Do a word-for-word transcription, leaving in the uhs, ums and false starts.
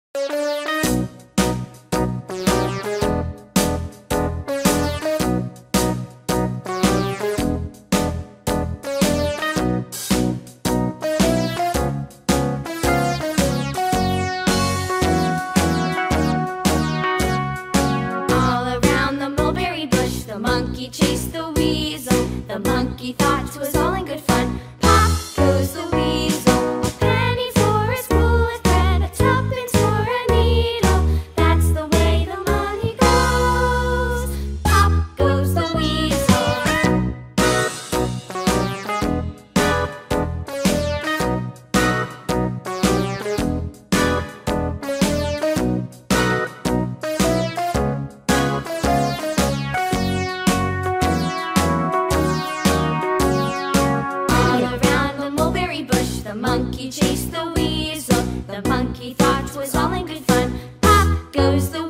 The monkey chased the weasel. The monkey thought it was all in good fun. Pop goes the weasel. A penny for a spool of thread, a tuppence for a needle. That's the way the money goes. Pop goes the weasel. The monkey chased the weasel. The monkey thought it was all in good fun. Pop goes the